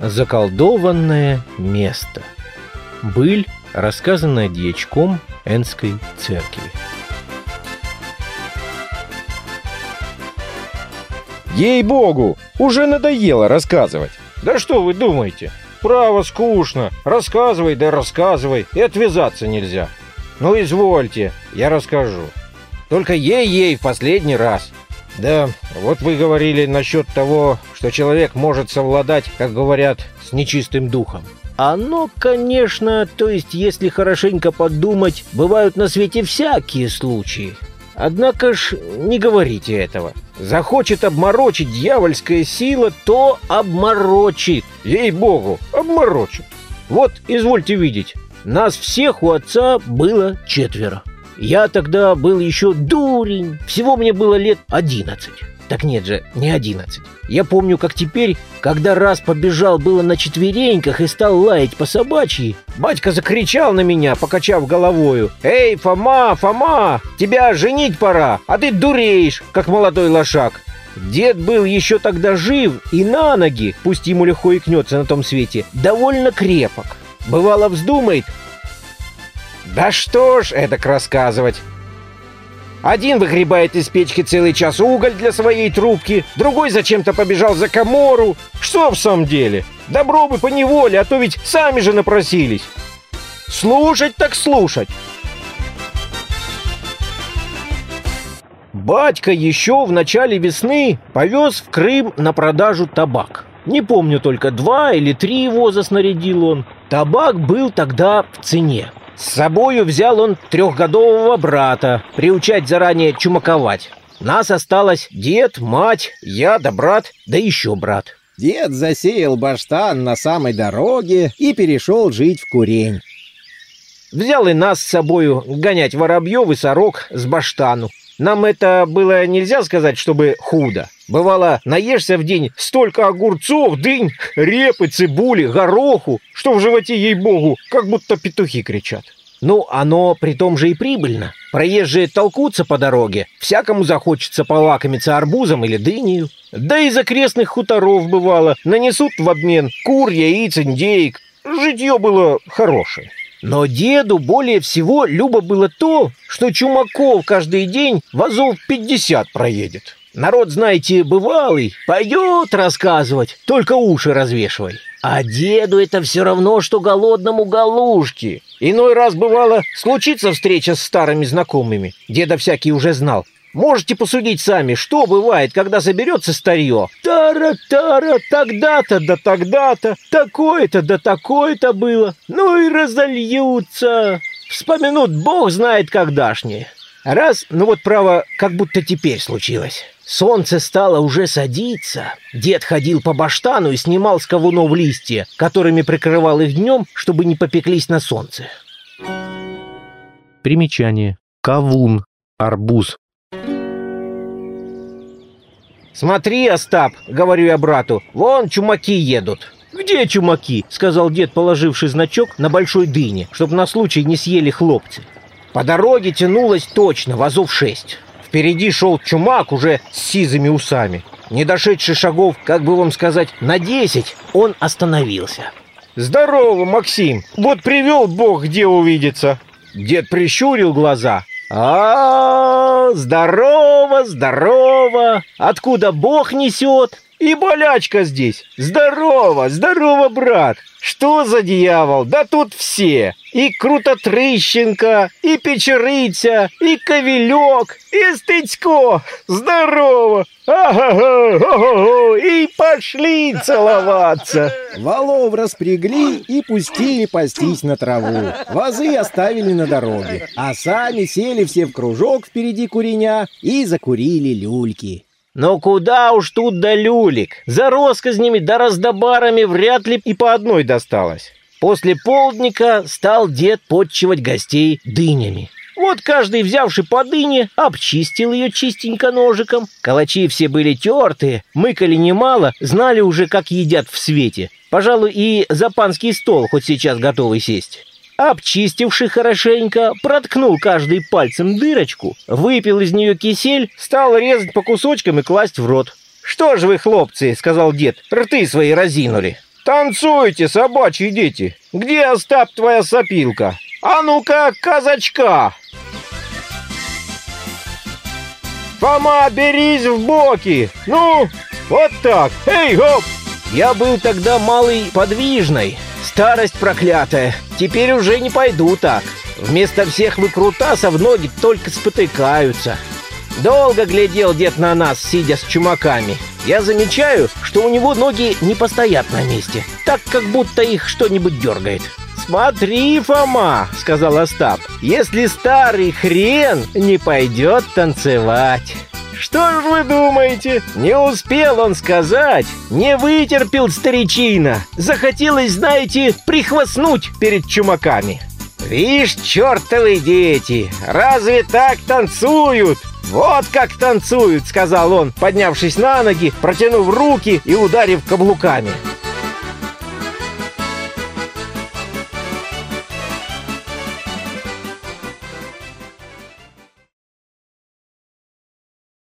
Заколдованное место. Быль, рассказанная дьячком Энской церкви. Ей-богу, уже надоело рассказывать. Да что вы думаете? Право скучно. Рассказывай да рассказывай, и отвязаться нельзя. Ну извольте, я расскажу. Только ей-ей в последний раз. Да, вот вы говорили насчет того, что человек может совладать, как говорят, с нечистым духом. Оно, конечно, то есть, если хорошенько подумать, бывают на свете всякие случаи. Однако ж не говорите этого. Захочет обморочить дьявольская сила, то обморочит. Ей-богу, обморочит. Вот, извольте видеть, нас всех у отца было 4. Я тогда был еще дурень, всего мне было лет 11. Так нет же, не 11. Я помню, как теперь, когда раз побежал было на четвереньках и стал лаять по собачьи, батька закричал на меня, покачав головою: «Эй, Фома, Фома, тебя женить пора, а ты дуреешь, как молодой лошак». Дед был еще тогда жив и на ноги, пусть ему легко икнется на том свете, довольно крепок. Бывало, вздумает. Да что ж это рассказывать. Один выгребает из печки целый час уголь для своей трубки, другой зачем-то побежал за камору. Что в самом деле? Добро бы поневоле, а то ведь сами же напросились. Слушать так слушать. Батька еще в начале весны повез в Крым на продажу табак. Не помню, только 2 или 3 воза снарядил он. Табак был тогда в цене. С собою взял он 3-годового брата, приучать заранее чумаковать. Нас осталось дед, мать, я да брат, да еще брат. Дед засеял баштан на самой дороге и перешел жить в Курень. Взял и нас с собою гонять воробьев и сорок с баштану. Нам это было нельзя сказать, чтобы худо. Бывало, наешься в день столько огурцов, дынь, репы, цибули, гороху, что в животе, ей-богу, как будто петухи кричат. Ну, оно при том же и прибыльно. Проезжие толкутся по дороге, всякому захочется полакомиться арбузом или дынею. Да из окрестных хуторов, бывало, нанесут в обмен кур, яиц, индеек. Житье было хорошее. Но деду более всего любо было то, что чумаков каждый день возов 50 проедет. Народ, знаете, бывалый, пойдет рассказывать, только уши развешивай. А деду это все равно, что голодному галушки. Иной раз, бывало, случится встреча с старыми знакомыми. Деда всякий уже знал. Можете посудить сами, что бывает, когда соберется старье. Тара-тара, тогда-то да тогда-то, такое-то да такое-то было. Ну и разольются. Вспомянут бог знает когда-шнее. Раз, ну вот право, как будто теперь случилось. Солнце стало уже садиться. Дед ходил по баштану и снимал с ковунов листья, которыми прикрывал их днем, чтобы не попеклись на солнце. Примечание. Ковун. Арбуз. «Смотри, Остап, — говорю я брату, — вон чумаки едут». «Где чумаки?» — сказал дед, положивший значок на большой дыне, чтобы на случай не съели хлопцы. По дороге тянулось точно возов 6. Впереди шел чумак уже с сизыми усами. Не дошедший шагов, как бы вам сказать, на 10, он остановился. «Здорово, Максим! Вот привел бог где увидеться!» Дед прищурил глаза. Здорово, здорово! Откуда бог несет? И болячка здесь! Здорово, здорово, брат! Что за дьявол? Да тут все! И Крутотрыщенко, и Печерыця, и Ковелек, и Стыцко! Здорово! Ага-га, и пошли целоваться! Валов распрягли и пустили пастись на траву. Вазы оставили на дороге, а сами сели все в кружок впереди куреня и закурили люльки. Но куда уж тут до люлик? За россказнями да раздобарами вряд ли и по одной досталось. После полдника стал дед подчивать гостей дынями. Вот каждый, взявший по дыне, обчистил ее чистенько ножиком. Калачи все были тертые, мыкали немало, знали уже, как едят в свете. Пожалуй, и за панский стол хоть сейчас готовый сесть. Обчистивший хорошенько, проткнул каждый пальцем дырочку, выпил из нее кисель, стал резать по кусочкам и класть в рот. «Что ж вы, хлопцы, — сказал дед, — рты свои разинули. Танцуйте, собачьи дети! Где, Остап, твоя сопилка? А ну-ка, казачка! Фома, берись в боки! Ну, вот так! Эй, гоп! Я был тогда малый подвижный. Старость проклятая. Теперь уже не пойду так. Вместо всех выкрутасов ноги только спотыкаются. Долго глядел дед на нас, сидя с чумаками. Я замечаю, что у него ноги не постоят на месте, так как будто их что-нибудь дергает. «Смотри, Фома», — сказал Остап, — «если старый хрен не пойдет танцевать». Что ж вы думаете? Не успел он сказать, не вытерпел старичина. Захотелось, знаете, прихвастнуть перед чумаками. «Вишь, чертовы дети, разве так танцуют?» «Вот как танцуют», — сказал он, поднявшись на ноги, протянув руки и ударив каблуками.